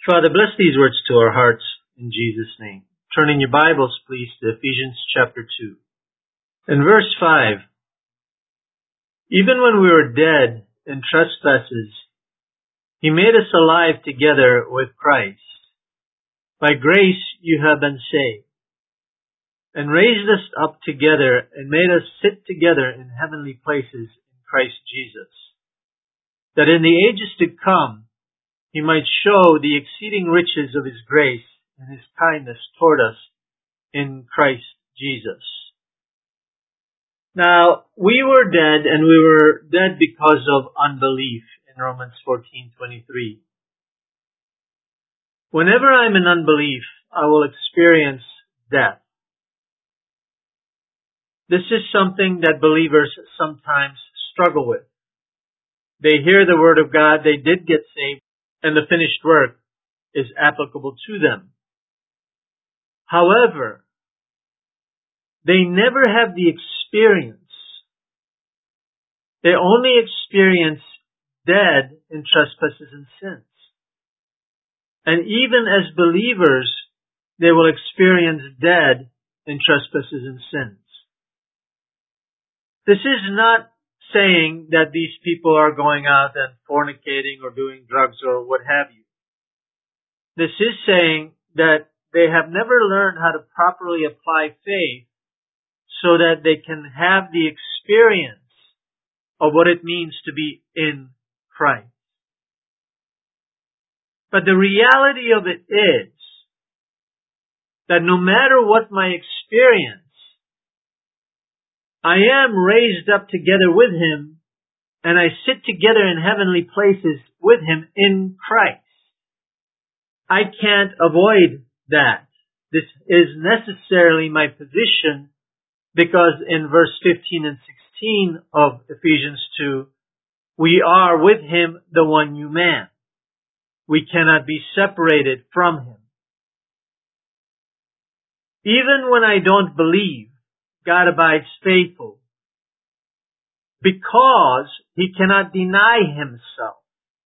Father, bless these words to our hearts in Jesus' name. Turn in your Bibles, please, to Ephesians chapter 2. In verse 5, even when we were dead in trespasses, He made us alive together with Christ. By grace you have been saved, and raised us up together and made us sit together in heavenly places in Christ Jesus, that in the ages to come He might show the exceeding riches of His grace and His kindness toward us in Christ Jesus. Now, we were dead, and we were dead because of unbelief in Romans 14:23. Whenever I'm in unbelief, I will experience death. This is something that believers sometimes struggle with. They hear the Word of God, they did get saved, and the finished work is applicable to them. However, they never have the experience. They only experience dead in trespasses and sins. And even as believers, they will experience dead in trespasses and sins. This is not saying that these people are going out and fornicating or doing drugs or what have you. This is saying that they have never learned how to properly apply faith so that they can have the experience of what it means to be in Christ. But the reality of it is that no matter what my experience, I am raised up together with Him, and I sit together in heavenly places with Him in Christ. I can't avoid that. This is necessarily my position, because in verse 15 and 16 of Ephesians 2, we are with Him the one new man. We cannot be separated from Him. Even when I don't believe, God abides faithful, because He cannot deny Himself.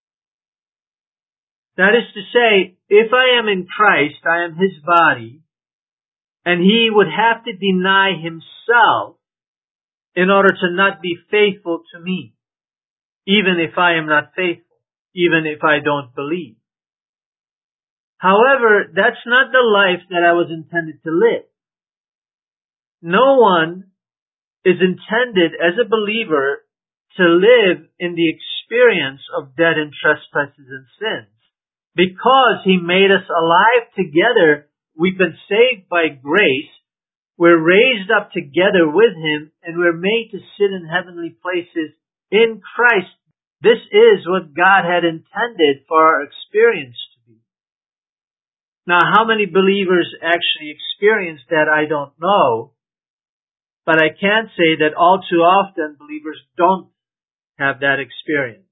That is to say, if I am in Christ, I am His body, and He would have to deny Himself in order to not be faithful to me, even if I am not faithful, even if I don't believe. However, that's not the life that I was intended to live. No one is intended as a believer to live in the experience of dead in trespasses and sins. Because He made us alive together, we've been saved by grace, we're raised up together with Him, and we're made to sit in heavenly places in Christ. This is what God had intended for our experience to be. Now, how many believers actually experience that, I don't know. But I can say that all too often believers don't have that experience.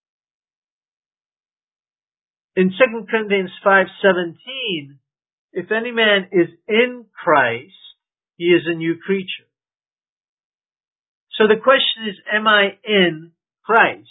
In 2 Corinthians 5:17, if any man is in Christ, he is a new creature. So the question is, am I in Christ?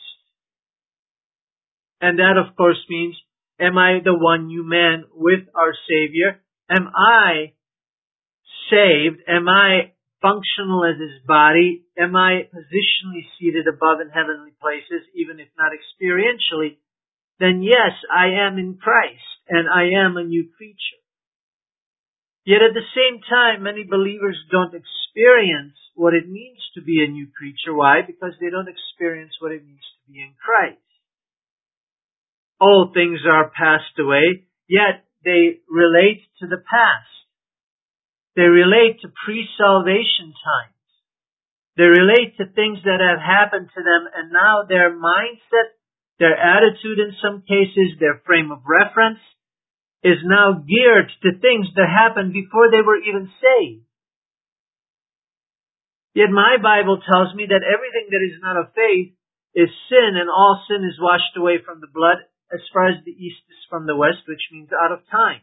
And that of course means, am I the one new man with our Savior? Am I saved? Am I functional as His body? Am I positionally seated above in heavenly places, even if not experientially? Then yes, I am in Christ, and I am a new creature. Yet at the same time, many believers don't experience what it means to be a new creature. Why? Because they don't experience what it means to be in Christ. All things are passed away, yet they relate to the past. They relate to pre-salvation times. They relate to things that have happened to them, and now their mindset, their attitude in some cases, their frame of reference is now geared to things that happened before they were even saved. Yet my Bible tells me that everything that is not of faith is sin, and all sin is washed away from the blood as far as the east is from the west, which means out of time.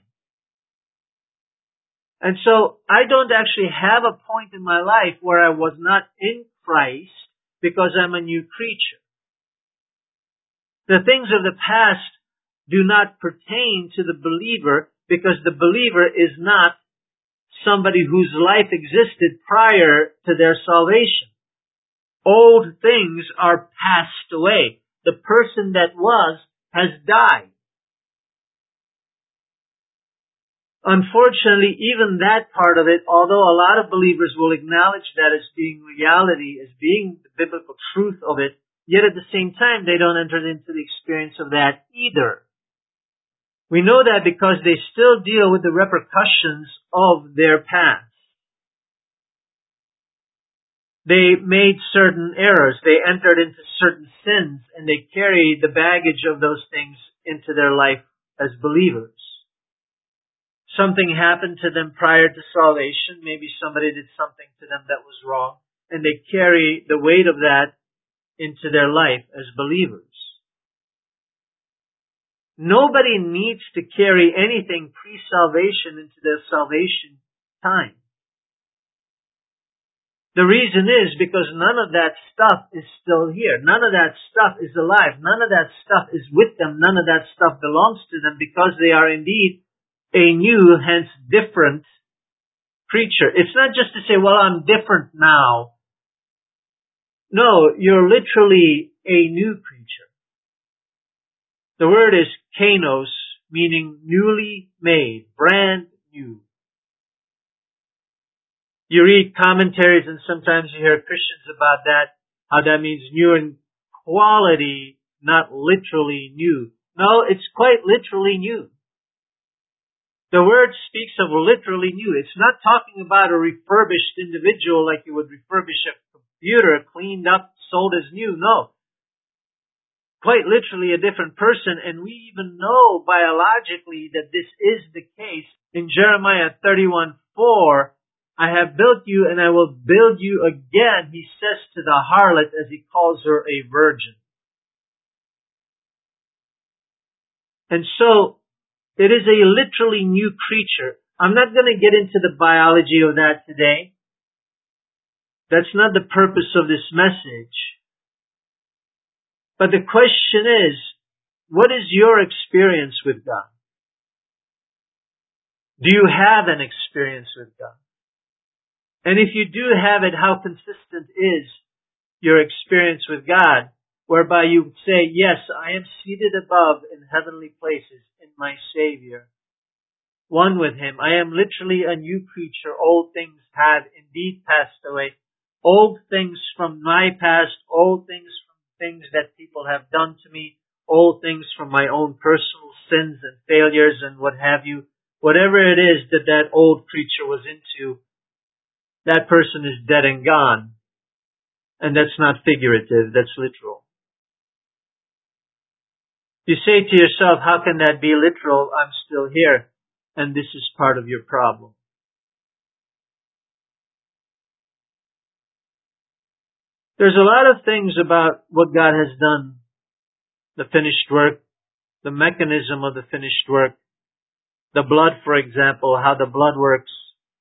And so I don't actually have a point in my life where I was not in Christ because I'm a new creature. The things of the past do not pertain to the believer, because the believer is not somebody whose life existed prior to their salvation. Old things are passed away. The person that was has died. Unfortunately, even that part of it, although a lot of believers will acknowledge that as being reality, as being the biblical truth of it, yet at the same time, they don't enter into the experience of that either. We know that because they still deal with the repercussions of their past. They made certain errors. They entered into certain sins, and they carry the baggage of those things into their life as believers. Something happened to them prior to salvation. Maybe somebody did something to them that was wrong, and they carry the weight of that into their life as believers. Nobody needs to carry anything pre-salvation into their salvation time. The reason is because none of that stuff is still here. None of that stuff is alive. None of that stuff is with them. None of that stuff belongs to them, because they are indeed a new, hence different creature. It's not just to say, well, I'm different now. No, you're literally a new creature. The word is kainos, meaning newly made, brand new. You read commentaries and sometimes you hear Christians about that, how that means new in quality, not literally new. No, it's quite literally new. The word speaks of literally new. It's not talking about a refurbished individual like you would refurbish a computer, cleaned up, sold as new. No. Quite literally a different person, and we even know biologically that this is the case. In Jeremiah 31:4, I have built you and I will build you again, he says to the harlot as he calls her a virgin. And so, it is a literally new creature. I'm not going to get into the biology of that today. That's not the purpose of this message. But the question is, what is your experience with God? Do you have an experience with God? And if you do have it, how consistent is your experience with God, whereby you would say, yes, I am seated above in heavenly places in my Savior, one with Him. I am literally a new creature. Old things have indeed passed away. Old things from my past, old things from things that people have done to me, old things from my own personal sins and failures and what have you. Whatever it is that that old creature was into, that person is dead and gone. And that's not figurative, that's literal. You say to yourself, how can that be literal? I'm still here. And this is part of your problem. There's a lot of things about what God has done, the finished work, the mechanism of the finished work, the blood, for example, how the blood works,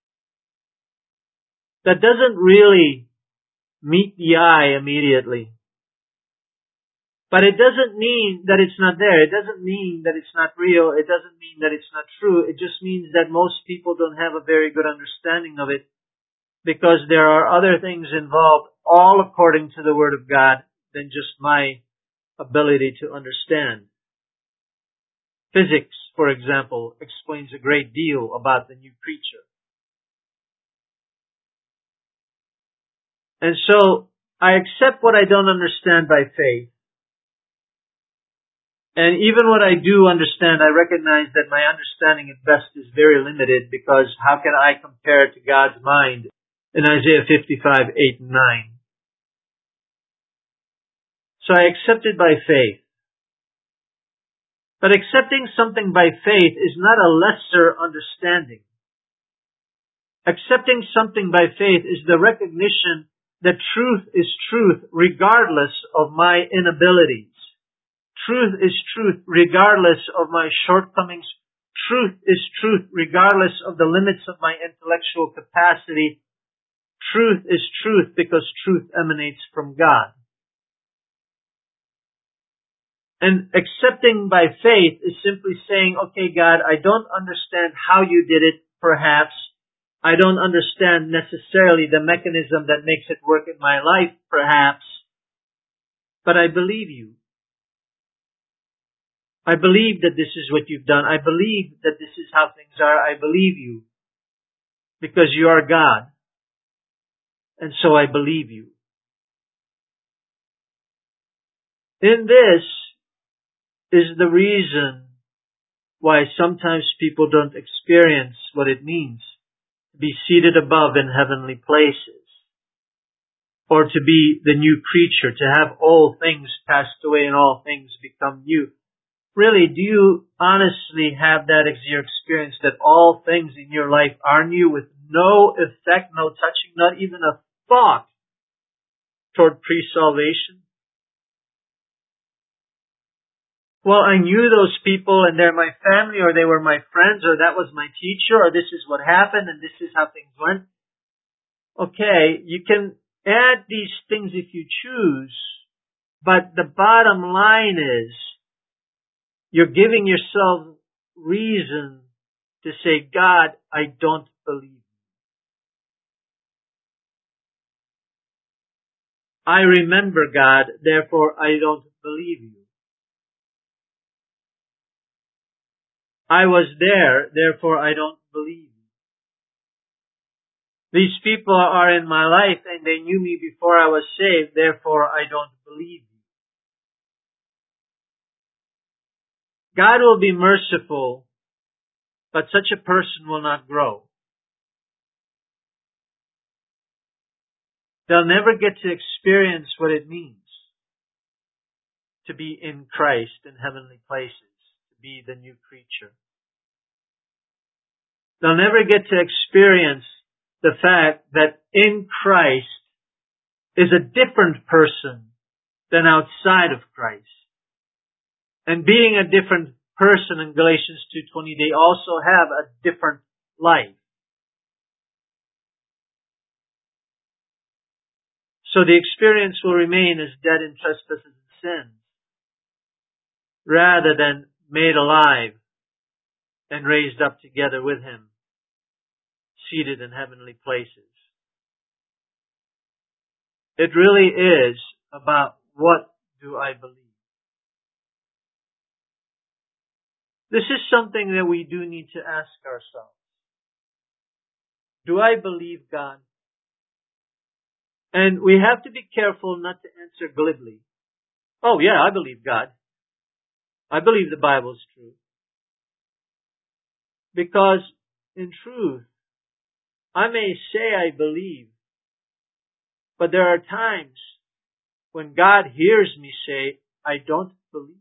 that doesn't really meet the eye immediately. But it doesn't mean that it's not there. It doesn't mean that it's not real. It doesn't mean that it's not true. It just means that most people don't have a very good understanding of it, because there are other things involved, all according to the Word of God, than just my ability to understand. Physics, for example, explains a great deal about the new creature. And so, I accept what I don't understand by faith. And even what I do understand, I recognize that my understanding at best is very limited, because how can I compare it to God's mind in Isaiah 55:8 and 9? So I accept it by faith. But accepting something by faith is not a lesser understanding. Accepting something by faith is the recognition that truth is truth regardless of my inabilities. Truth is truth regardless of my shortcomings. Truth is truth regardless of the limits of my intellectual capacity. Truth is truth because truth emanates from God. And accepting by faith is simply saying, okay, God, I don't understand how you did it, perhaps. I don't understand necessarily the mechanism that makes it work in my life, perhaps. But I believe you. I believe that this is what you've done. I believe that this is how things are. I believe you. Because you are God. And so I believe you. In this is the reason why sometimes people don't experience what it means to be seated above in heavenly places, or to be the new creature, to have all things passed away and all things become new. Really, do you honestly have that as your experience, that all things in your life are new with no effect, no touching, not even a thought toward pre-salvation? Well, I knew those people and they're my family, or they were my friends, or that was my teacher, or this is what happened and this is how things went. Okay, you can add these things if you choose, but the bottom line is you're giving yourself reason to say, God, I don't believe. I remember, God, therefore I don't believe you. I was there, therefore I don't believe you. These people are in my life and they knew me before I was saved, therefore I don't believe you. God will be merciful, but such a person will not grow. They'll never get to experience what it means to be in Christ in heavenly places, to be the new creature. They'll never get to experience the fact that in Christ is a different person than outside of Christ. And being a different person in Galatians 2:20, they also have a different life. So the experience will remain as dead in trespasses and sins, rather than made alive and raised up together with Him, seated in heavenly places. It really is about what do I believe. This is something that we do need to ask ourselves. Do I believe God? And we have to be careful not to answer glibly. Oh yeah, I believe God. I believe the Bible is true. Because in truth, I may say I believe, but there are times when God hears me say, I don't believe.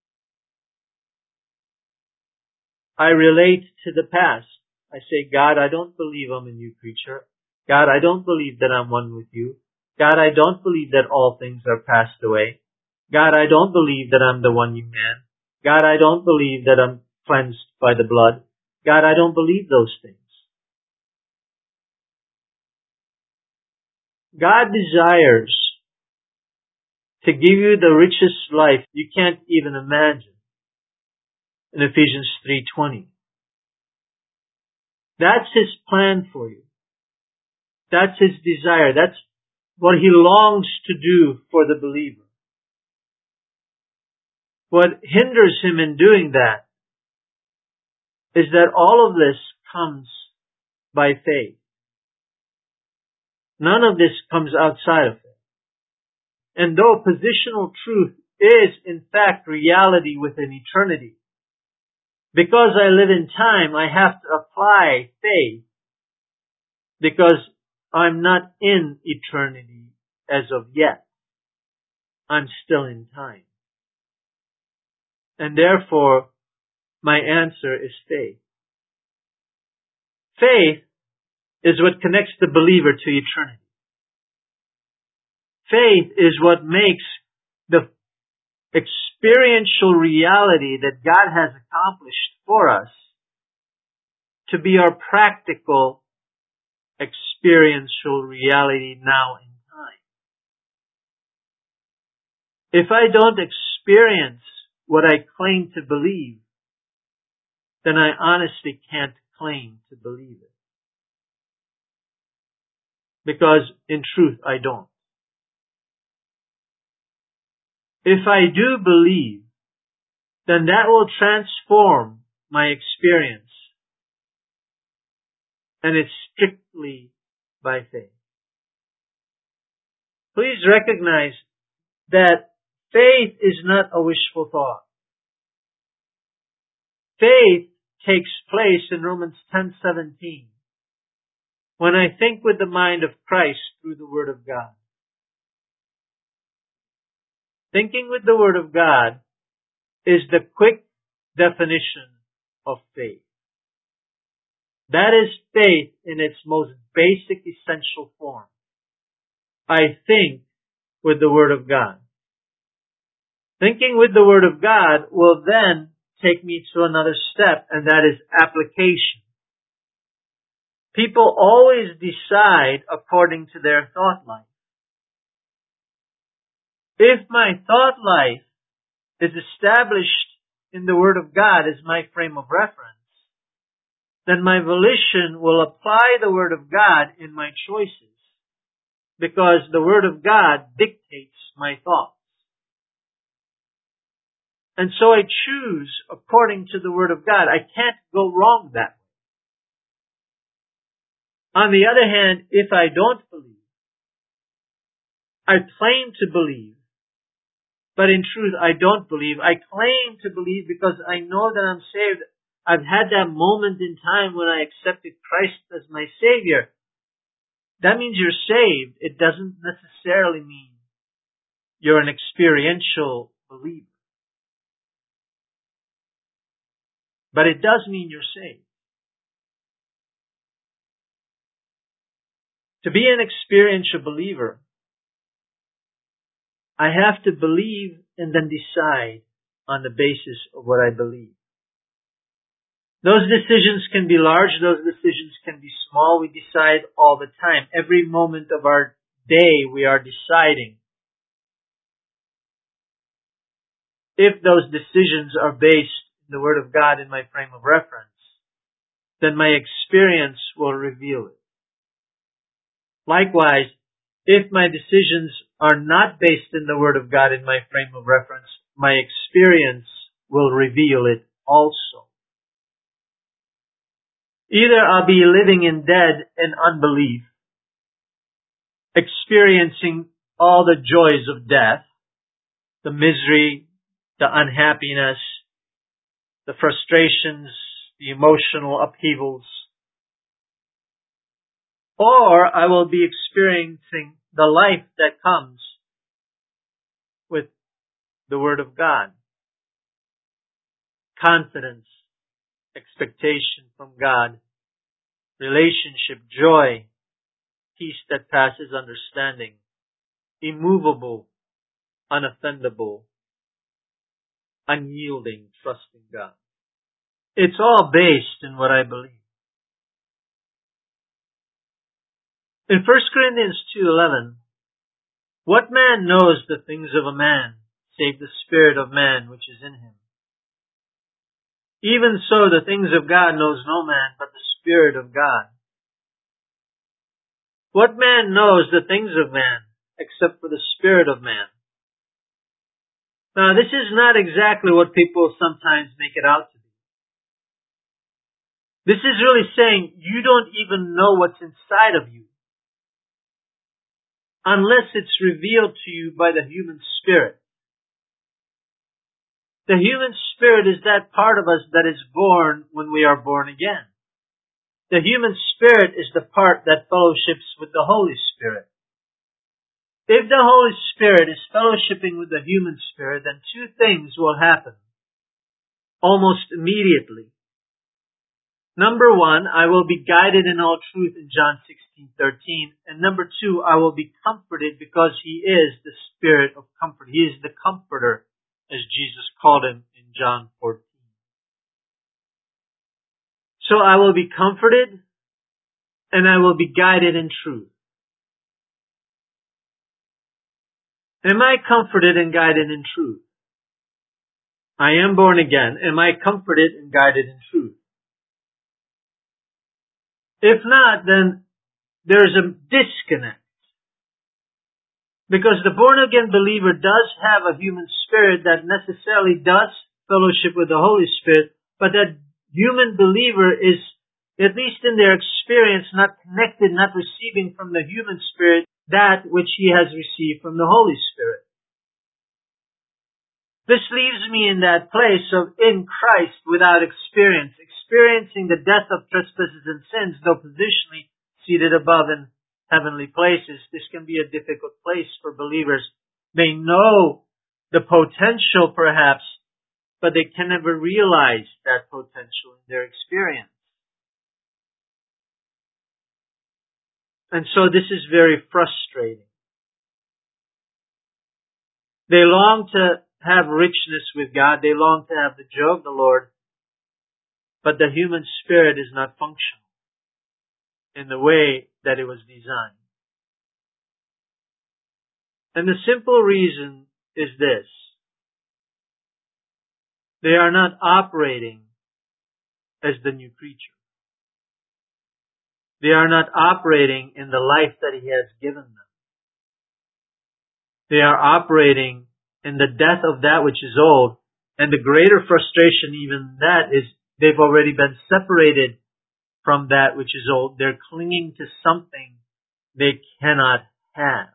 I relate to the past. I say, God, I don't believe I'm a new creature. God, I don't believe that I'm one with you. God, I don't believe that all things are passed away. God, I don't believe that I'm the one new man. God, I don't believe that I'm cleansed by the blood. God, I don't believe those things. God desires to give you the richest life you can't even imagine. In Ephesians 3:20. That's His plan for you. That's His desire. That's what He longs to do for the believer. What hinders Him in doing that is that all of this comes by faith. None of this comes outside of it. And though positional truth is in fact reality within eternity, because I live in time, I have to apply faith because I'm not in eternity as of yet. I'm still in time. And therefore, my answer is faith. Faith is what connects the believer to eternity. Faith is what makes the experiential reality that God has accomplished for us to be our practical experiential reality now in time. If I don't experience what I claim to believe, then I honestly can't claim to believe it. Because in truth, I don't. If I do believe, then that will transform my experience. And it's strictly by faith. Please recognize that faith is not a wishful thought. Faith takes place in Romans 10:17 when I think with the mind of Christ through the Word of God. Thinking with the Word of God is the quick definition of faith. That is faith in its most basic, essential form. I think with the Word of God. Thinking with the Word of God will then take me to another step, and that is application. People always decide according to their thought life. If my thought life is established in the Word of God as my frame of reference, then my volition will apply the Word of God in my choices, because the Word of God dictates my thoughts. And so I choose according to the Word of God. I can't go wrong that way. On the other hand, if I don't believe, I claim to believe, but in truth I don't believe. I claim to believe because I know that I'm saved. I've had that moment in time when I accepted Christ as my Savior. That means you're saved. It doesn't necessarily mean you're an experiential believer. But it does mean you're saved. To be an experiential believer, I have to believe and then decide on the basis of what I believe. Those decisions can be large, those decisions can be small. We decide all the time. Every moment of our day we are deciding. If those decisions are based in the Word of God in my frame of reference, then my experience will reveal it. Likewise, if my decisions are not based in the Word of God in my frame of reference, my experience will reveal it also. Either I'll be living in dead and unbelief, experiencing all the joys of death, the misery, the unhappiness, the frustrations, the emotional upheavals, or I will be experiencing the life that comes with the Word of God. Confidence, expectation from God, relationship, joy, peace that passes understanding, immovable, unoffendable, unyielding, trusting God. It's all based in what I believe. In 1 Corinthians 2:11, what man knows the things of a man, save the spirit of man which is in him? Even so, the things of God knows no man but the Spirit of God. What man knows the things of man except for the Spirit of man? Now, this is not exactly what people sometimes make it out to be. This is really saying you don't even know what's inside of you unless it's revealed to you by the human spirit. The human spirit is that part of us that is born when we are born again. The human spirit is the part that fellowships with the Holy Spirit. If the Holy Spirit is fellowshipping with the human spirit, then two things will happen almost immediately. Number one, I will be guided in all truth in John 16:13. And number two, I will be comforted because He is the Spirit of comfort. He is the comforter, as Jesus called Him in John 14. So I will be comforted and I will be guided in truth. Am I comforted and guided in truth? I am born again. Am I comforted and guided in truth? If not, then there's a disconnect. Because the born again believer does have a human spirit that necessarily does fellowship with the Holy Spirit, but that human believer is, at least in their experience, not connected, not receiving from the human spirit that which he has received from the Holy Spirit. This leaves me in that place of in Christ without experience, experiencing the death of trespasses and sins, though positionally seated above in heavenly places. This can be a difficult place for believers. They know the potential perhaps, but they can never realize that potential in their experience. And so this is very frustrating. They long to have richness with God. They long to have the joy of the Lord. But the human spirit is not functional in the way that it was designed. And the simple reason is this. They are not operating as the new creature. They are not operating in the life that He has given them. They are operating in the death of that which is old. And the greater frustration even that is they've already been separated from that which is old. They're clinging to something they cannot have.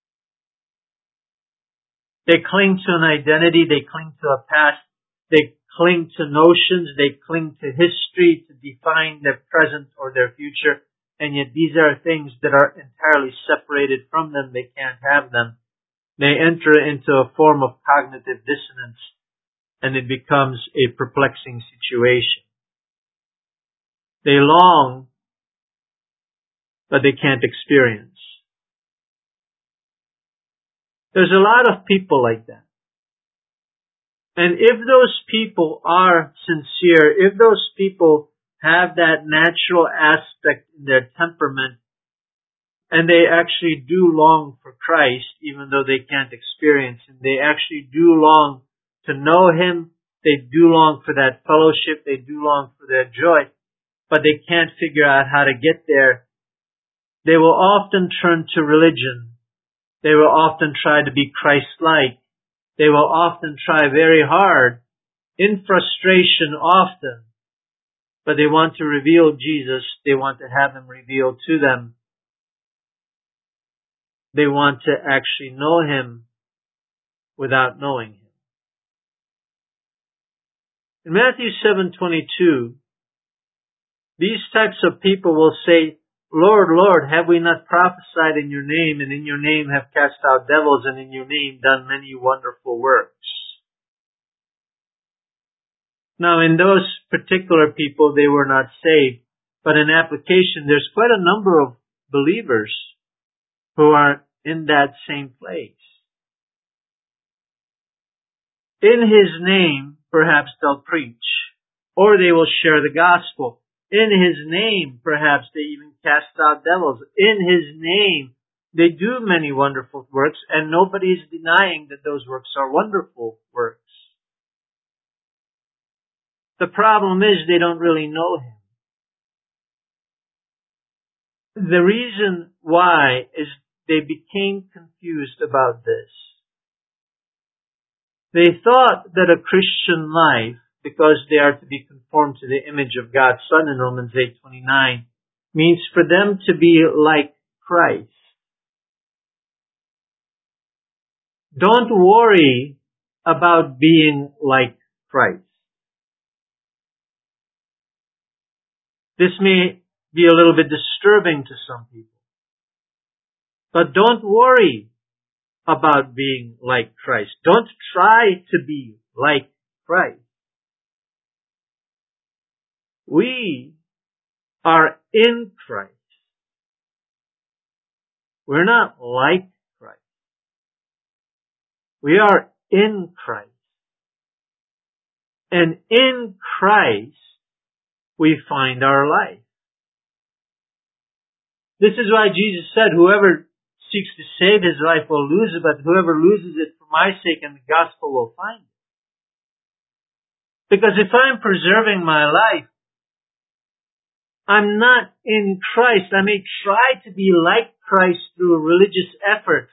They cling to an identity. They cling to a past. They cling to notions. They cling to history to define their present or their future. And yet these are things that are entirely separated from them. They can't have them. They enter into a form of cognitive dissonance, and it becomes a perplexing situation. They long, but they can't experience. There's a lot of people like that. And if those people are sincere, if those people have that natural aspect in their temperament, and they actually do long for Christ, even though they can't experience Him, they actually do long to know Him, they do long for that fellowship, they do long for their joy, but they can't figure out how to get there, they will often turn to religion. They will often try to be Christ-like. They will often try very hard, in frustration often, but they want to reveal Jesus. They want to have Him revealed to them. They want to actually know Him without knowing Him. In Matthew 7:22, these types of people will say, Lord, Lord, have we not prophesied in your name, and in your name have cast out devils, and in your name done many wonderful works? Now, in those particular people, they were not saved. But in application, there's quite a number of believers who are in that same place. In His name, perhaps they'll preach, or they will share the gospel. In His name, perhaps they even cast out devils. In His name, they do many wonderful works, and nobody is denying that those works are wonderful works. The problem is they don't really know Him. The reason why is they became confused about this. They thought that a Christian life, because they are to be conformed to the image of God's Son in Romans 8:29, means for them to be like Christ. Don't worry about being like Christ. This may be a little bit disturbing to some people. But don't worry about being like Christ. Don't try to be like Christ. We are in Christ. We're not like Christ. We are in Christ. And in Christ, we find our life. This is why Jesus said, whoever seeks to save his life will lose it, but whoever loses it for my sake and the gospel will find it. Because if I'm preserving my life, I'm not in Christ. I may try to be like Christ through religious efforts,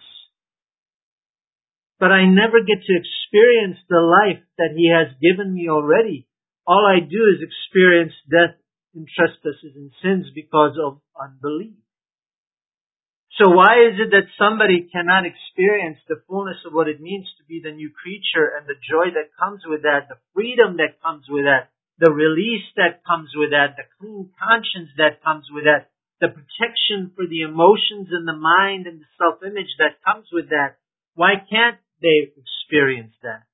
but I never get to experience the life that He has given me already. All I do is experience death and trespasses and sins because of unbelief. So why is it that somebody cannot experience the fullness of what it means to be the new creature and the joy that comes with that, the freedom that comes with that, the release that comes with that, the clean conscience that comes with that, the protection for the emotions and the mind and the self-image that comes with that? Why can't they experience that?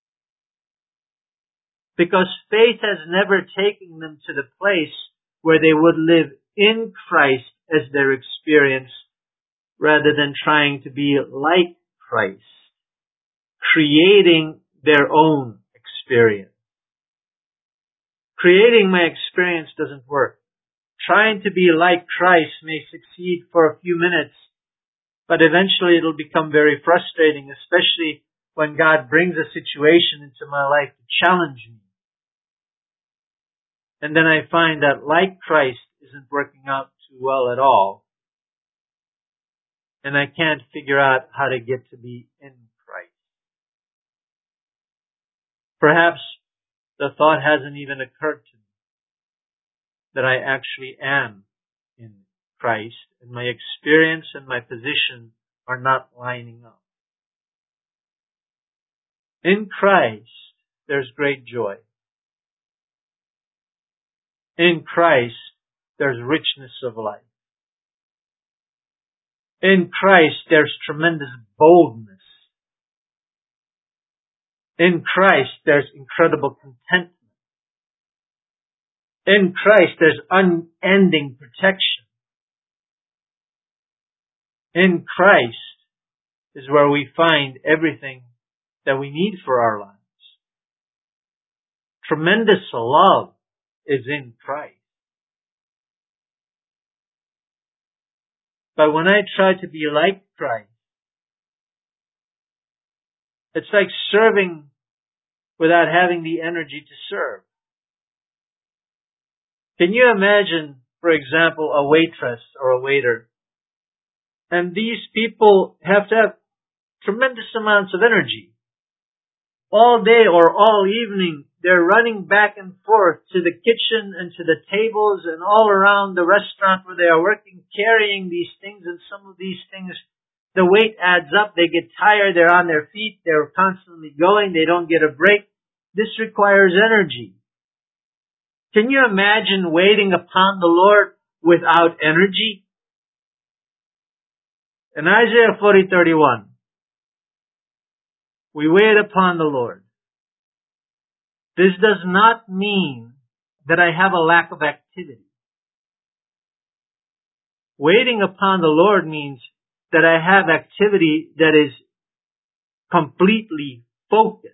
Because faith has never taken them to the place where they would live in Christ as their experience, rather than trying to be like Christ, creating their own experience. Creating my experience doesn't work. Trying to be like Christ may succeed for a few minutes, but eventually it'll become very frustrating, especially when God brings a situation into my life to challenge me. And then I find that like Christ isn't working out too well at all. And I can't figure out how to get to be in Christ. Perhaps the thought hasn't even occurred to me that I actually am in Christ, and my experience and my position are not lining up. In Christ, there's great joy. In Christ, there's richness of life. In Christ, there's tremendous boldness. In Christ, there's incredible contentment. In Christ, there's unending protection. In Christ is where we find everything that we need for our lives. Tremendous love is in Christ. But when I try to be like Christ, it's like serving without having the energy to serve. Can you imagine, for example, a waitress or a waiter? And these people have to have tremendous amounts of energy. All day or all evening, they're running back and forth to the kitchen and to the tables and all around the restaurant where they are working, carrying these things, and some of these things, the weight adds up, they get tired, they're on their feet, they're constantly going, they don't get a break. This requires energy. Can you imagine waiting upon the Lord without energy? In Isaiah 40:31, we wait upon the Lord. This does not mean that I have a lack of activity. Waiting upon the Lord means that I have activity that is completely focused.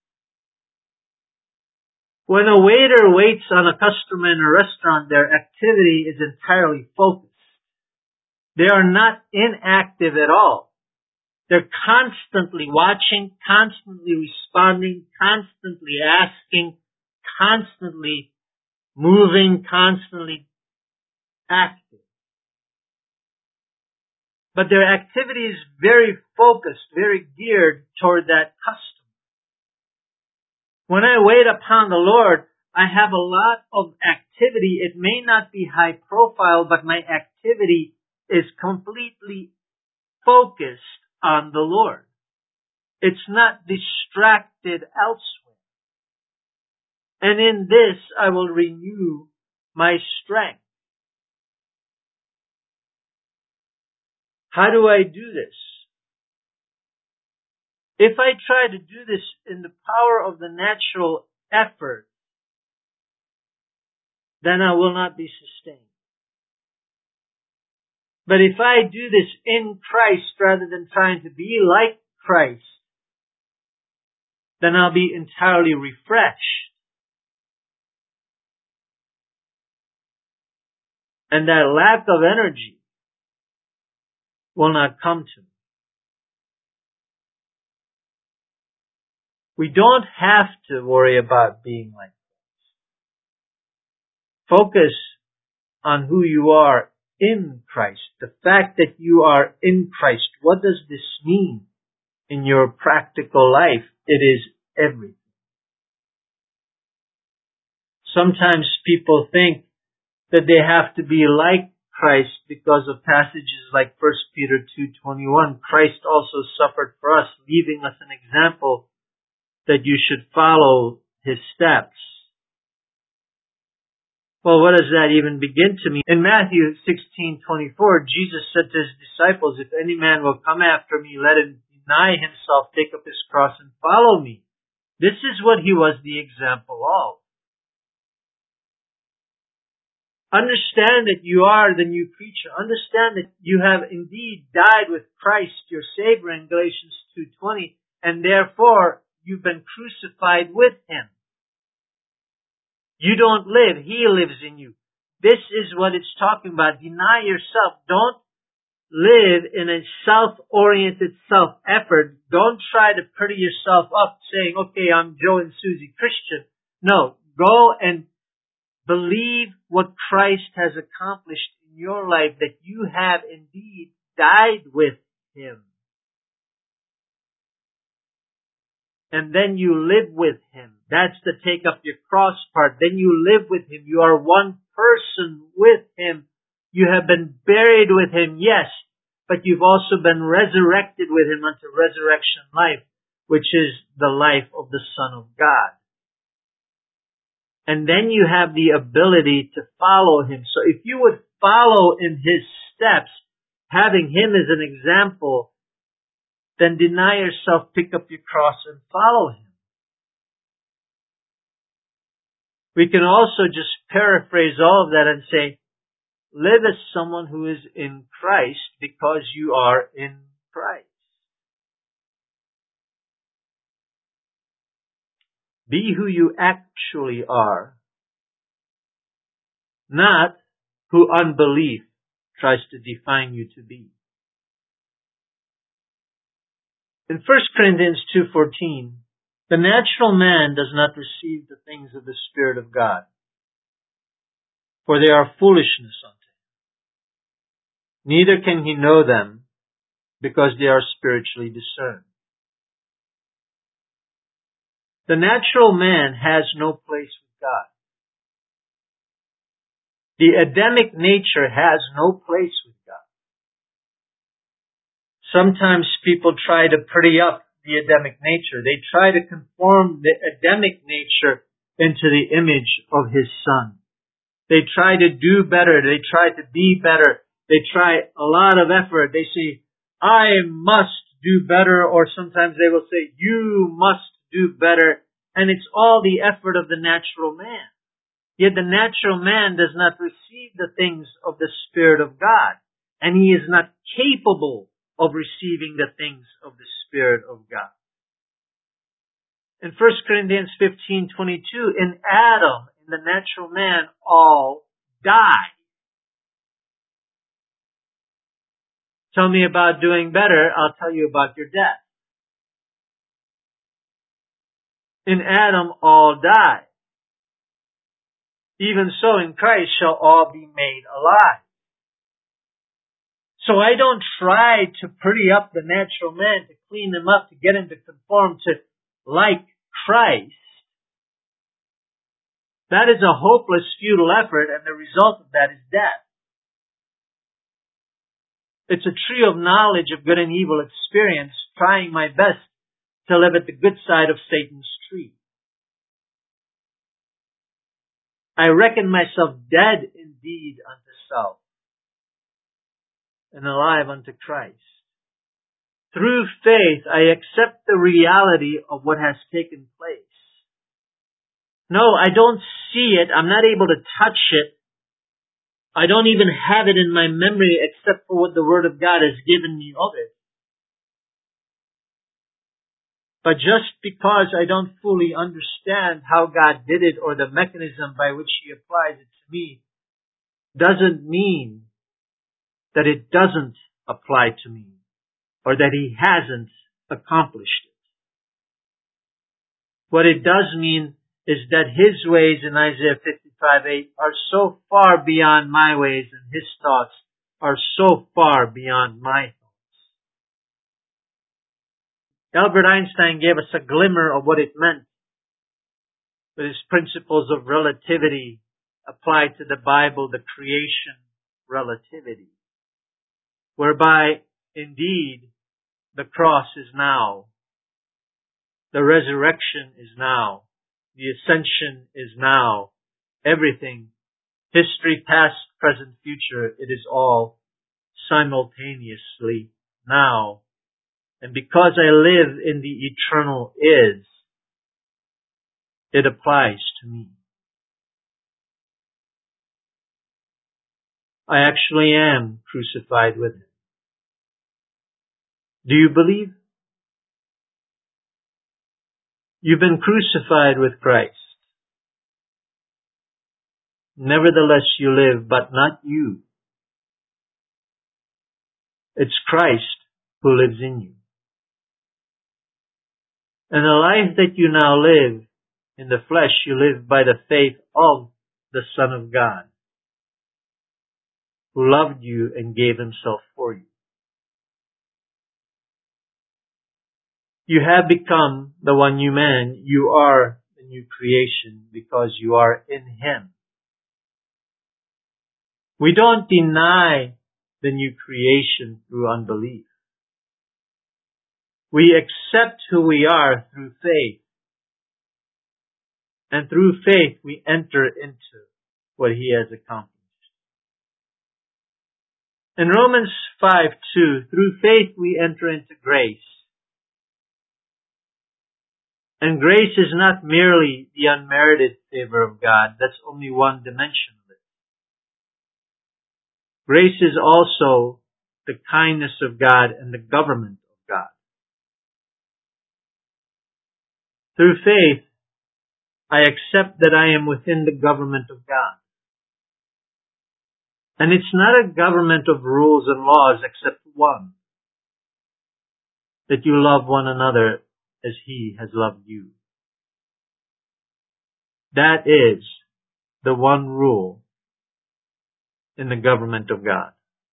When a waiter waits on a customer in a restaurant, their activity is entirely focused. They are not inactive at all. They're constantly watching, constantly responding, constantly asking, constantly moving, constantly active. But their activity is very focused, very geared toward that customer. When I wait upon the Lord, I have a lot of activity. It may not be high profile, but my activity is completely focused on the Lord. It's not distracted elsewhere. And in this, I will renew my strength. How do I do this? If I try to do this in the power of the natural effort, then I will not be sustained. But if I do this in Christ rather than trying to be like Christ, then I'll be entirely refreshed. And that lack of energy will not come to me. We don't have to worry about being like Christ. Focus on who you are in Christ. The fact that you are in Christ. What does this mean in your practical life? It is everything. Sometimes people think that they have to be like Christ because of passages like 1 Peter 2:21. Christ also suffered for us, leaving us an example that you should follow his steps. Well, what does that even begin to mean? In Matthew 16:24, Jesus said to his disciples, "If any man will come after me, let him deny himself, take up his cross, and follow me." This is what he was the example of. Understand that you are the new creature. Understand that you have indeed died with Christ, your Savior, in Galatians 2:20, and therefore you've been crucified with him. You don't live, he lives in you. This is what it's talking about. Deny yourself. Don't live in a self-oriented self-effort. Don't try to pretty yourself up saying, okay, I'm Joe and Susie Christian. No, go and believe what Christ has accomplished in your life, that you have indeed died with him. And then you live with him. That's the take up your cross part. Then you live with him. You are one person with him. You have been buried with him, yes, but you've also been resurrected with him unto resurrection life, which is the life of the Son of God. And then you have the ability to follow him. So if you would follow in his steps, having him as an example, then deny yourself, pick up your cross, and follow him. We can also just paraphrase all of that and say, live as someone who is in Christ because you are in Christ. Be who you actually are, not who unbelief tries to define you to be. In 1 Corinthians 2:14, the natural man does not receive the things of the Spirit of God, for they are foolishness unto him. Neither can he know them, because they are spiritually discerned. The natural man has no place with God. The Adamic nature has no place with God. Sometimes people try to pretty up the Adamic nature. They try to conform the Adamic nature into the image of his Son. They try to do better. They try to be better. They try a lot of effort. They say, I must do better, or sometimes they will say, you must do better. And it's all the effort of the natural man. Yet the natural man does not receive the things of the Spirit of God. And he is not capable of receiving the things of the Spirit of God. In 1 Corinthians 15:22, in Adam, in the natural man, all die. Tell me about doing better, I'll tell you about your death. In Adam, all die. Even so, in Christ shall all be made alive. So I don't try to pretty up the natural man, to clean him up, to get him to conform to like Christ. That is a hopeless, futile effort, and the result of that is death. It's a tree of knowledge of good and evil experience, trying my best to live at the good side of Satan's tree. I reckon myself dead indeed unto self, and alive unto Christ. Through faith, I accept the reality of what has taken place. No, I don't see it. I'm not able to touch it. I don't even have it in my memory except for what the Word of God has given me of it. But just because I don't fully understand how God did it or the mechanism by which He applies it to me, doesn't mean that it doesn't apply to me or that He hasn't accomplished it. What it does mean is that His ways in Isaiah 55:8 are so far beyond my ways, and His thoughts are so far beyond my thoughts. Albert Einstein gave us a glimmer of what it meant with his principles of relativity applied to the Bible, the creation relativity, whereby indeed the cross is now, the resurrection is now, the ascension is now, everything, history, past, present, future, it is all simultaneously now. And because I live in the eternal is, it applies to me. I actually am crucified with Him. Do you believe? You've been crucified with Christ. Nevertheless you live, but not you. It's Christ who lives in you. And the life that you now live in the flesh, you live by the faith of the Son of God, who loved you and gave Himself for you. You have become the one new man. You are the new creation because you are in Him. We don't deny the new creation through unbelief. We accept who we are through faith. And through faith we enter into what He has accomplished. In Romans 5:2, through faith we enter into grace. And grace is not merely the unmerited favor of God. That's only one dimension of it. Grace is also the kindness of God and the government of God. Through faith, I accept that I am within the government of God. And it's not a government of rules and laws except one. That you love one another as He has loved you. That is the one rule in the government of God.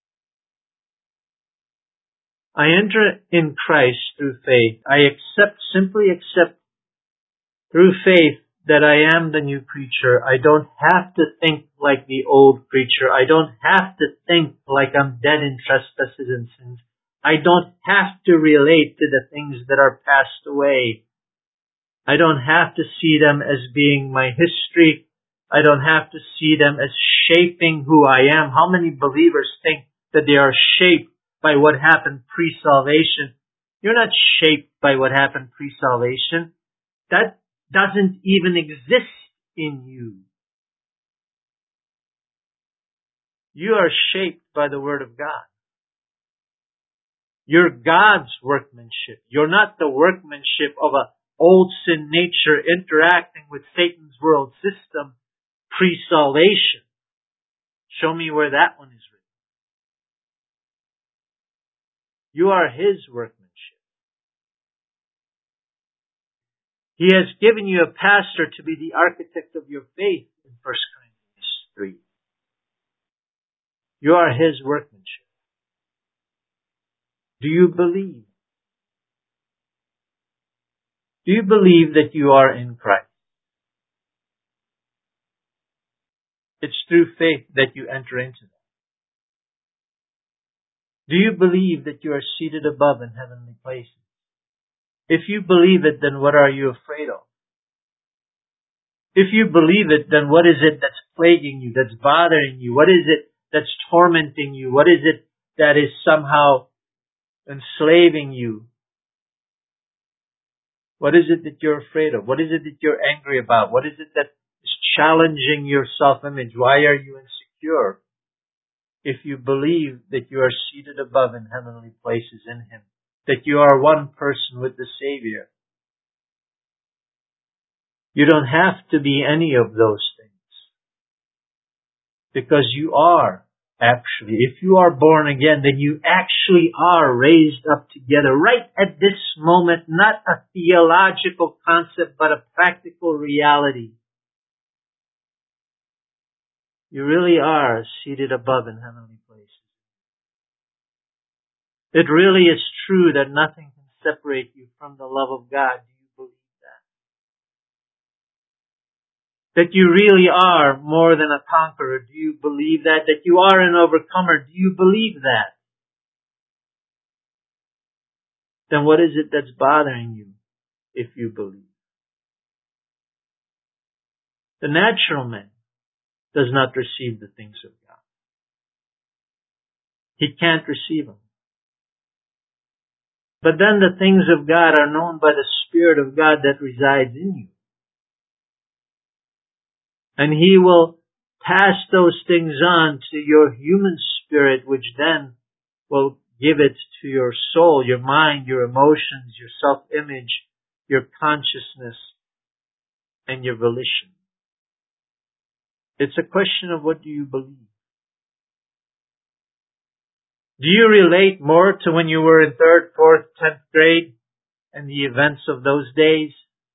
I enter in Christ through faith. I simply accept through faith that I am the new creature. I don't have to think like the old creature. I don't have to think like I'm dead in trespasses and sins. I don't have to relate to the things that are passed away. I don't have to see them as being my history. I don't have to see them as shaping who I am. How many believers think that they are shaped by what happened pre-salvation? You're not shaped by what happened pre-salvation. That doesn't even exist in you. You are shaped by the Word of God. You're God's workmanship. You're not the workmanship of an old sin nature interacting with Satan's world system pre-salvation. Show me where that one is written. You are His workmanship. He has given you a pastor to be the architect of your faith in 1 Corinthians 3. You are His workmanship. Do you believe? Do you believe that you are in Christ? It's through faith that you enter into that. Do you believe that you are seated above in heavenly places? If you believe it, then what are you afraid of? If you believe it, then what is it that's plaguing you, that's bothering you? What is it that's tormenting you? What is it that is somehow enslaving you? What is it that you're afraid of? What is it that you're angry about? What is it that is challenging your self-image? Why are you insecure? If you believe that you are seated above in heavenly places in Him, that you are one person with the Savior, you don't have to be any of those things. Because you are Actually, if you are born again, then you actually are raised up together right at this moment, not a theological concept, but a practical reality. You really are seated above in heavenly places. It really is true that nothing can separate you from the love of God. Do you believe that? That you really are more than a conqueror. Do you believe that? That you are an overcomer. Do you believe that? Then what is it that's bothering you if you believe? The natural man does not receive the things of God. He can't receive them. But then the things of God are known by the Spirit of God that resides in you. And He will pass those things on to your human spirit, which then will give it to your soul, your mind, your emotions, your self-image, your consciousness, and your volition. It's a question of what do you believe. Do you relate more to when you were in 3rd, 4th, 10th grade and the events of those days?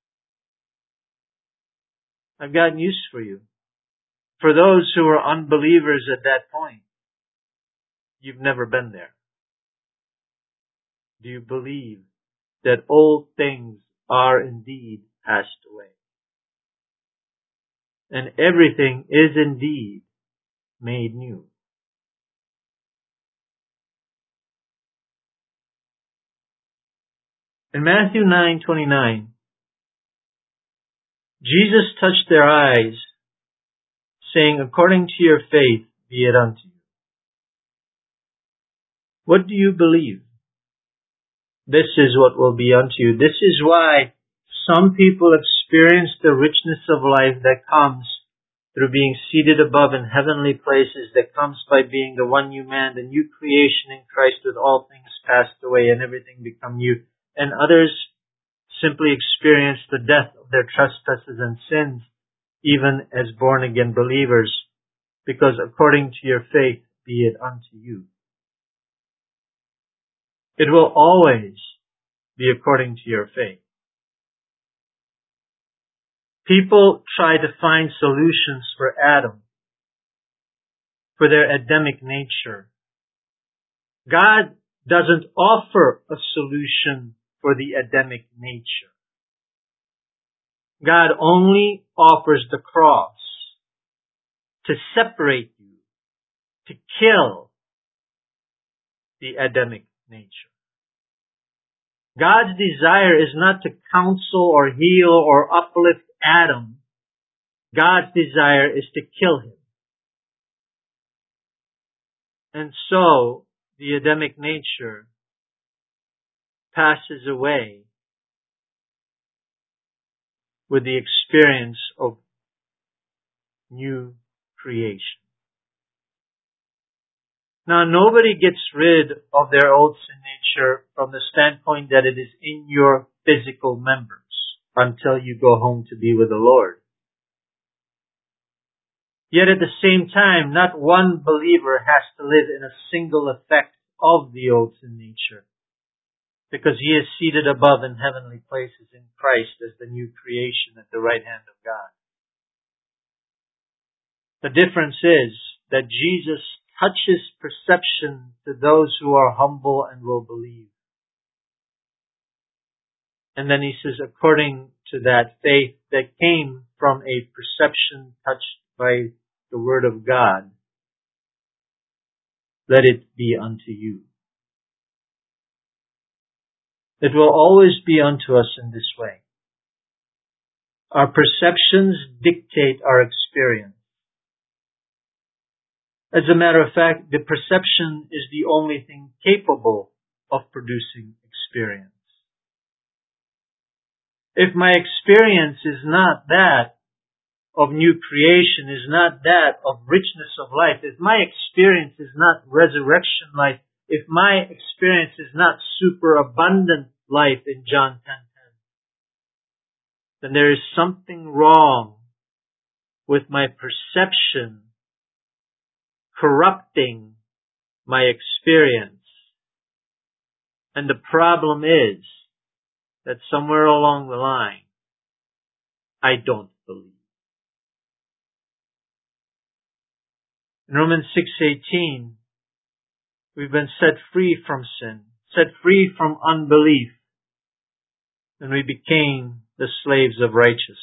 I've got news for you. For those who were unbelievers at that point, you've never been there. Do you believe that old things are indeed passed away? And everything is indeed made new. In Matthew 9:29, Jesus touched their eyes, saying, "According to your faith be it unto you." What do you believe? This is what will be unto you. This is why some people experience the richness of life that comes through being seated above in heavenly places, that comes by being the one new man, the new creation in Christ, with all things passed away and everything become new. And others simply experience the death of their trespasses and sins, even as born again believers, because according to your faith be it unto you. It will always be according to your faith. People try to find solutions for Adam, for their Adamic nature. God doesn't offer a solution for the Adamic nature. God only offers the cross to separate you, to kill the Adamic nature. God's desire is not to counsel or heal or uplift Adam. God's desire is to kill him. And so, the Adamic nature passes away with the experience of new creation. Now, nobody gets rid of their old sin nature from the standpoint that it is in your physical members until you go home to be with the Lord. Yet at the same time, not one believer has to live in a single effect of the old sin nature, because he is seated above in heavenly places in Christ as the new creation at the right hand of God. The difference is that Jesus touches perception to those who are humble and will believe. And then he says, according to that faith that came from a perception touched by the Word of God, let it be unto you. It will always be unto us in this way. Our perceptions dictate our experience. As a matter of fact, the perception is the only thing capable of producing experience. If my experience is not that of new creation, is not that of richness of life, if my experience is not resurrection life, if my experience is not superabundant life in John 10:10, then there is something wrong with my perception corrupting my experience. And the problem is that somewhere along the line, I don't believe. In Romans 6:18, we've been set free from sin, set free from unbelief, and we became the slaves of righteousness.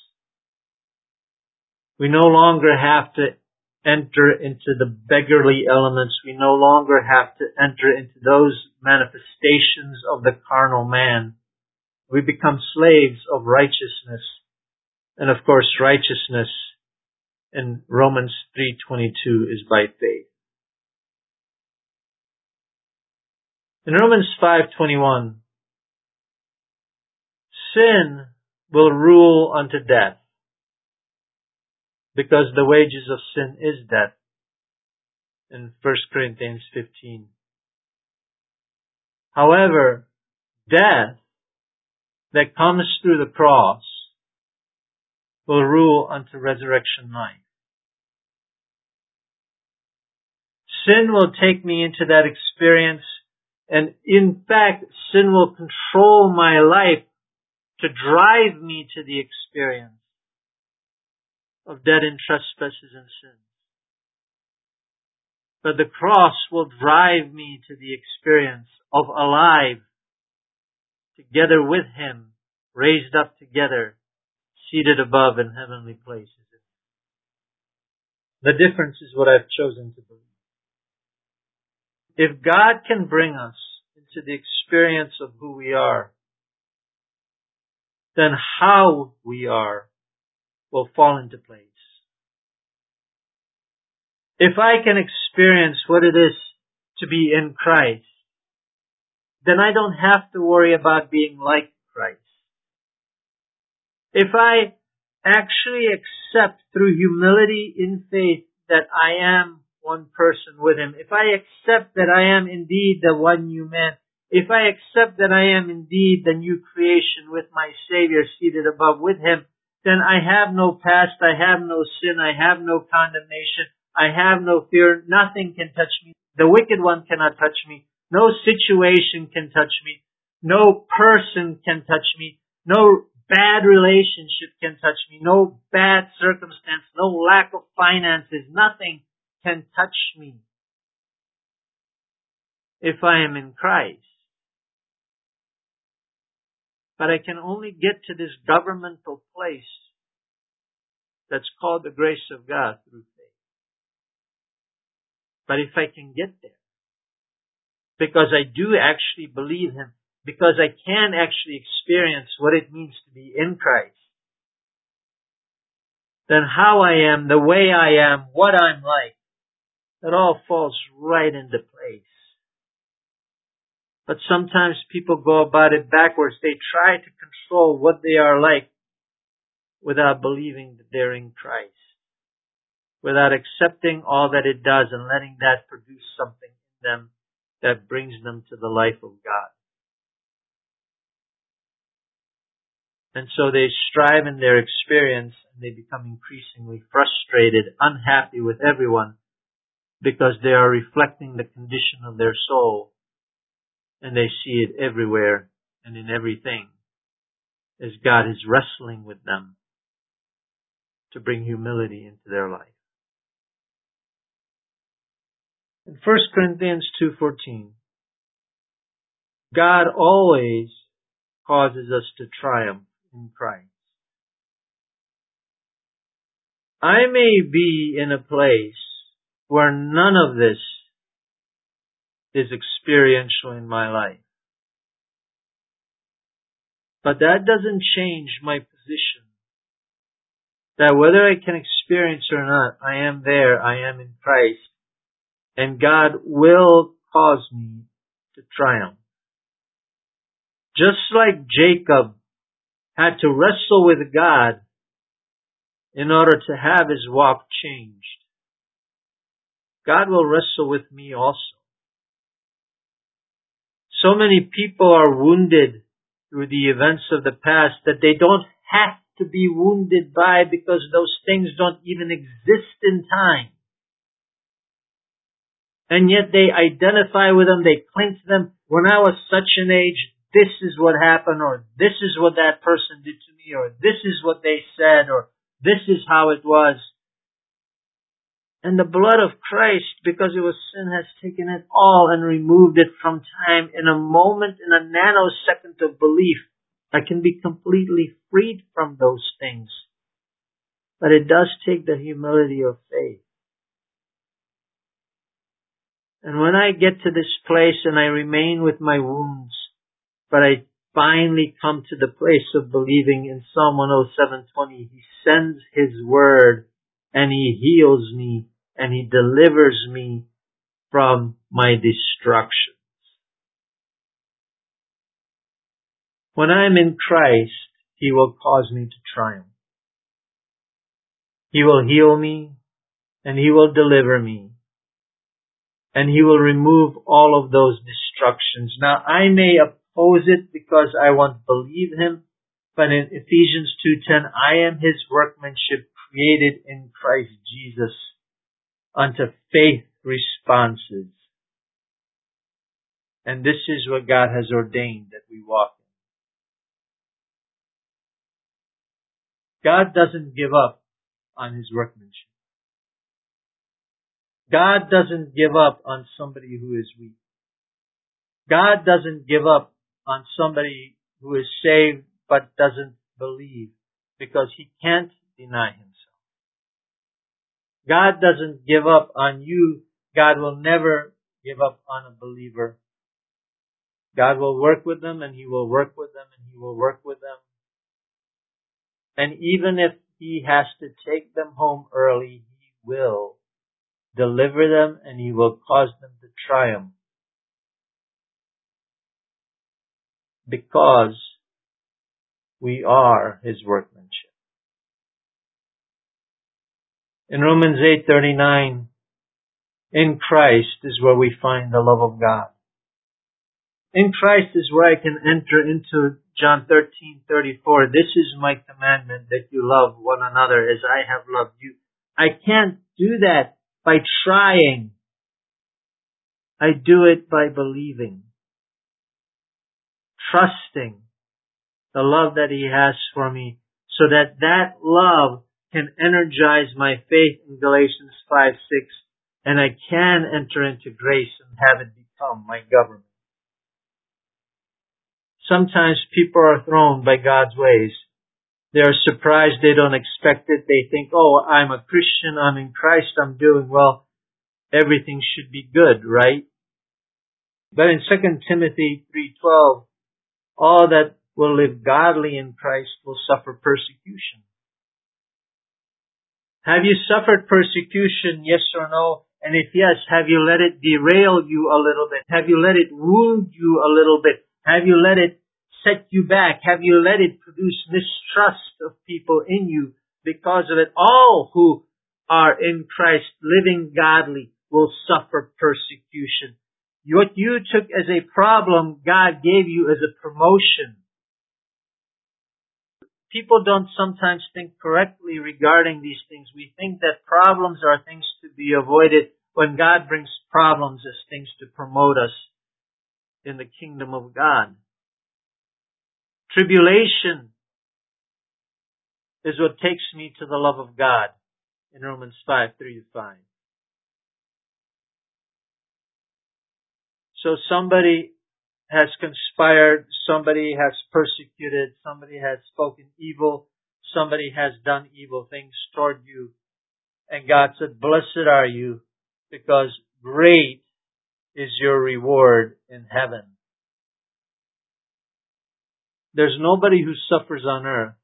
We no longer have to enter into the beggarly elements. We no longer have to enter into those manifestations of the carnal man. We become slaves of righteousness. And of course, righteousness in Romans 3:22 is by faith. In Romans 5:21, sin will rule unto death, because the wages of sin is death. In 1 Corinthians 15. However, death that comes through the cross will rule unto resurrection life. Sin will take me into that experience, and in fact, sin will control my life to drive me to the experience of dead in trespasses and sins. But the cross will drive me to the experience of alive, together with Him, raised up together, seated above in heavenly places. The difference is what I've chosen to believe. If God can bring us into the experience of who we are, then how we are will fall into place. If I can experience what it is to be in Christ, then I don't have to worry about being like Christ. If I actually accept through humility in faith that I am one person with Him, if I accept that I am indeed the one new man, if I accept that I am indeed the new creation with my Savior seated above with Him, then I have no past, I have no sin, I have no condemnation, I have no fear, nothing can touch me. The wicked one cannot touch me. No situation can touch me. No person can touch me. No bad relationship can touch me. No bad circumstance. No lack of finances. Nothing can touch me if I am in Christ. But I can only get to this governmental place that's called the grace of God through faith. But if I can get there, because I do actually believe Him, because I can actually experience what it means to be in Christ, then how I am, the way I am, what I'm like, it all falls right into place. But sometimes people go about it backwards. They try to control what they are like without believing that they're in Christ, without accepting all that it does and letting that produce something in them that brings them to the life of God. And so they strive in their experience and they become increasingly frustrated, unhappy with everyone because they are reflecting the condition of their soul and they see it everywhere and in everything as God is wrestling with them to bring humility into their life. In 1 Corinthians 2:14, God always causes us to triumph in Christ. I may be in a place where none of this is experiential in my life. But that doesn't change my position. That whether I can experience or not, I am there, I am in Christ. And God will cause me to triumph. Just like Jacob had to wrestle with God in order to have his walk changed, God will wrestle with me also. So many people are wounded through the events of the past that they don't have to be wounded by because those things don't even exist in time. And yet they identify with them, they cling to them. When I was such an age, this is what happened, or this is what that person did to me, or this is what they said, or this is how it was. And the blood of Christ, because it was sin, has taken it all and removed it from time. In a moment, in a nanosecond of belief, I can be completely freed from those things. But it does take the humility of faith. And when I get to this place and I remain with my wounds, but I finally come to the place of believing in Psalm 107:20, He sends His word and He heals me and He delivers me from my destructions. When I'm in Christ, He will cause me to triumph. He will heal me and He will deliver me. And He will remove all of those destructions. Now, I may oppose it because I won't believe Him, but in Ephesians 2:10, I am His workmanship created in Christ Jesus unto faith responses. And this is what God has ordained that we walk in. God doesn't give up on His workmanship. God doesn't give up on somebody who is weak. God doesn't give up on somebody who is saved but doesn't believe, because He can't deny Himself. God doesn't give up on you. God will never give up on a believer. God will work with them, and He will work with them, and He will work with them. And even if He has to take them home early, He will deliver them and He will cause them to triumph. Because we are His workmanship. In Romans 8:39, in Christ is where we find the love of God. In Christ is where I can enter into John 13:34. This is my commandment, that you love one another as I have loved you. I can't do that by trying. I do it by believing, trusting the love that He has for me, so that that love can energize my faith in Galatians 5:6, and I can enter into grace and have it become my government. Sometimes people are thrown by God's ways. They are surprised, they don't expect it. They think, oh, I'm a Christian, I'm in Christ, I'm doing well. Everything should be good, right? But in 2 Timothy 3:12, all that will live godly in Christ will suffer persecution. Have you suffered persecution, yes or no? And if yes, have you let it derail you a little bit? Have you let it wound you a little bit? Have you let it set you back? Have you let it produce mistrust of people in you because of it? All who are in Christ, living godly, will suffer persecution. What you took as a problem, God gave you as a promotion. People don't sometimes think correctly regarding these things. We think that problems are things to be avoided, when God brings problems as things to promote us in the kingdom of God. Tribulation is what takes me to the love of God in Romans 5:3-5. So somebody has conspired, somebody has persecuted, somebody has spoken evil, somebody has done evil things toward you. And God said, blessed are you, because great is your reward in heaven. There's nobody who suffers on earth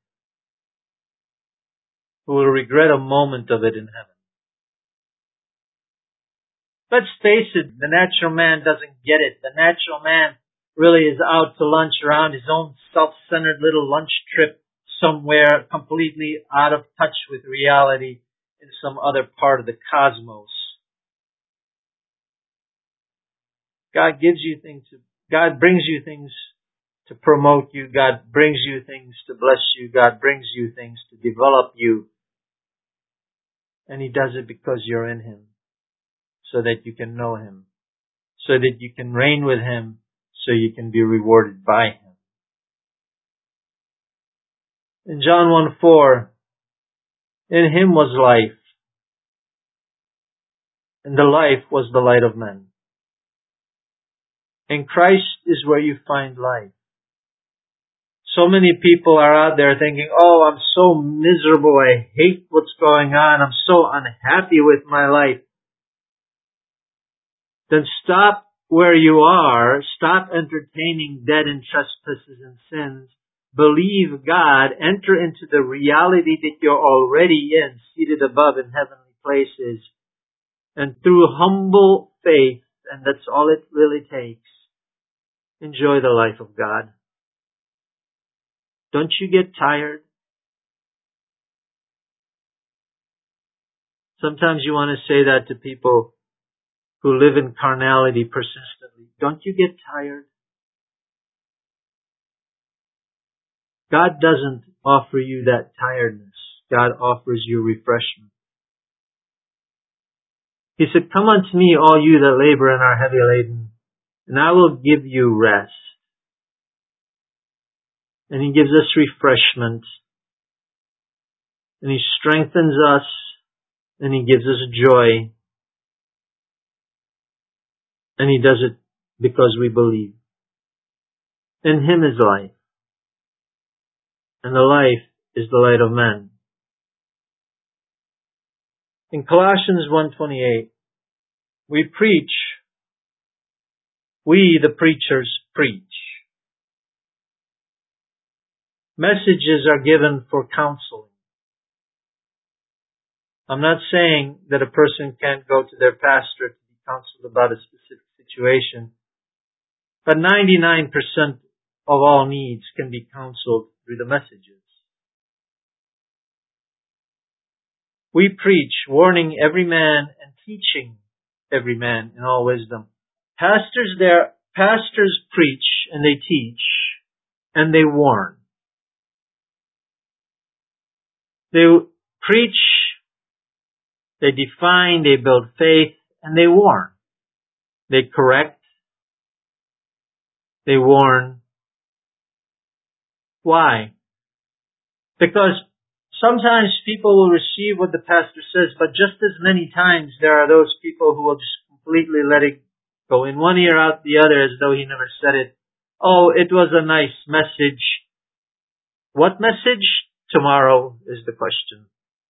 who will regret a moment of it in heaven. Let's face it, the natural man doesn't get it. The natural man really is out to lunch around his own self-centered little lunch trip somewhere, completely out of touch with reality in some other part of the cosmos. God brings you things to promote you. God brings you things to bless you. God brings you things to develop you. And He does it because you're in Him. so that you can know Him, so that you can reign with Him, so you can be rewarded by Him. In John 1:4, in Him was life, and the life was the light of men. In Christ is where you find life. So many people are out there thinking, oh, I'm so miserable, I hate what's going on, I'm so unhappy with my life. Then stop where you are, stop entertaining dead in trespasses and sins, believe God, enter into the reality that you're already in, seated above in heavenly places, and through humble faith, and that's all it really takes, enjoy the life of God. Don't you get tired? Sometimes you want to say that to people who live in carnality persistently. Don't you get tired? God doesn't offer you that tiredness. God offers you refreshment. He said, come unto me, all you that labor and are heavy laden, and I will give you rest. And He gives us refreshment. And He strengthens us. And He gives us joy. And He does it because we believe. In Him is life. And the life is the light of men. In Colossians 1:28, we the preachers preach. Messages are given for counseling. I'm not saying that a person can't go to their pastor to be counseled about a specific situation, but 99% of all needs can be counseled through the messages. We preach, warning every man and teaching every man in all wisdom. Pastors preach and they teach and they warn. They preach, they define, they build faith, and they warn. They correct, they warn. Why? Because sometimes people will receive what the pastor says, but just as many times there are those people who will just completely let it go in one ear out the other as though he never said it. Oh, it was a nice message. What message? Tomorrow is the question.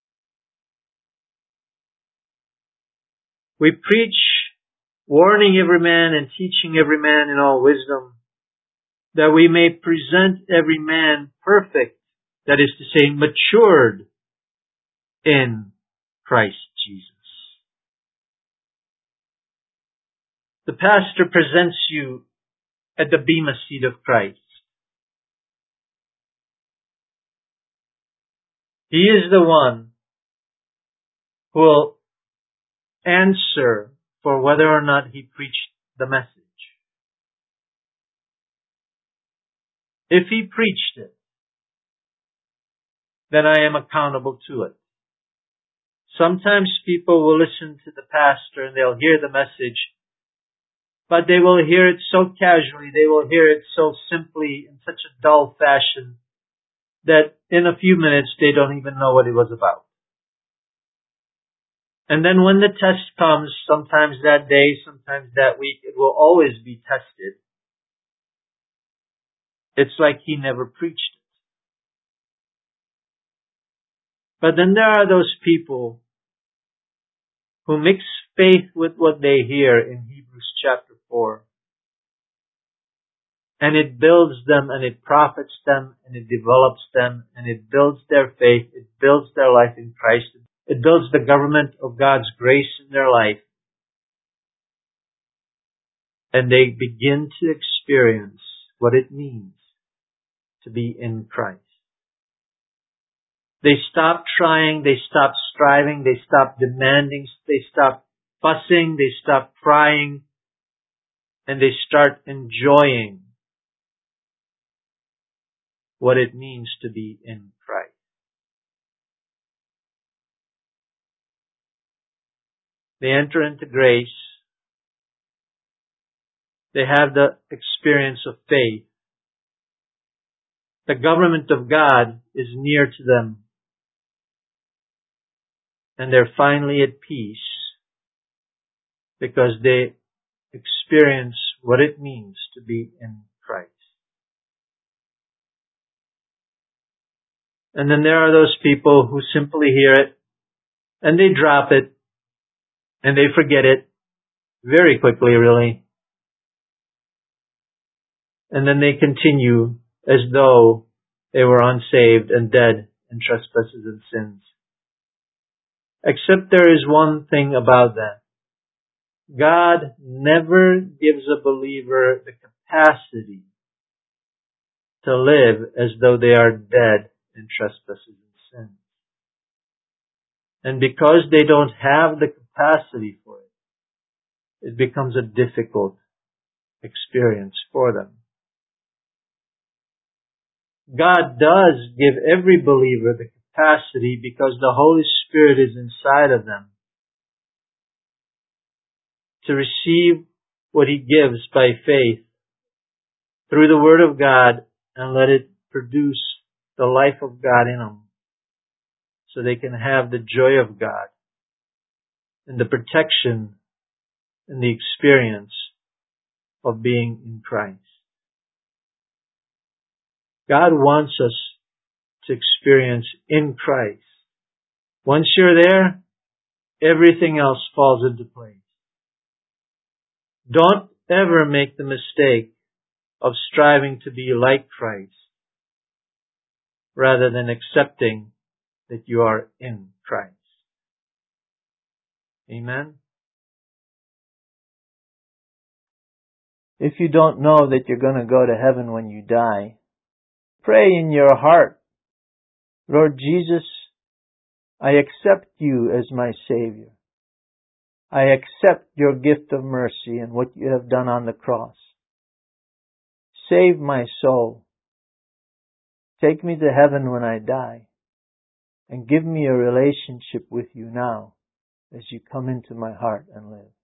We preach, warning every man and teaching every man in all wisdom, that we may present every man perfect, that is to say, matured in Christ Jesus. The pastor presents you at the bema seat of Christ. He is the one who will answer for whether or not he preached the message. If he preached it, then I am accountable to it. Sometimes people will listen to the pastor and they'll hear the message, but they will hear it so casually, they will hear it so simply in such a dull fashion that in a few minutes they don't even know what it was about. And then when the test comes, sometimes that day, sometimes that week, it will always be tested. It's like he never preached it. But then there are those people who mix faith with what they hear in Hebrews chapter 4. And it builds them and it profits them and it develops them and it builds their faith. It builds their life in Christ. It builds the government of God's grace in their life. And they begin to experience what it means to be in Christ. They stop trying, they stop striving, they stop demanding, they stop fussing, they stop crying, and they start enjoying what it means to be in Christ. They enter into grace. They have the experience of faith. The government of God is near to them. And they're finally at peace because they experience what it means to be in Christ. And then there are those people who simply hear it and they drop it and they forget it very quickly, really. And then they continue as though they were unsaved and dead in trespasses and sins. Except there is one thing about that. God never gives a believer the capacity to live as though they are dead in trespasses and sins. And because they don't have the capacity for it, it becomes a difficult experience for them. God does give every believer the capacity because the Holy Spirit is inside of them to receive what He gives by faith through the Word of God and let it produce the life of God in them so they can have the joy of God and the protection and the experience of being in Christ. God wants us to experience in Christ. Once you're there, everything else falls into place. Don't ever make the mistake of striving to be like Christ rather than accepting that you are in Christ. Amen? If you don't know that you're going to go to heaven when you die, pray in your heart, Lord Jesus, I accept you as my Savior. I accept your gift of mercy and what you have done on the cross. Save my soul. Take me to heaven when I die. And give me a relationship with you now as you come into my heart and live.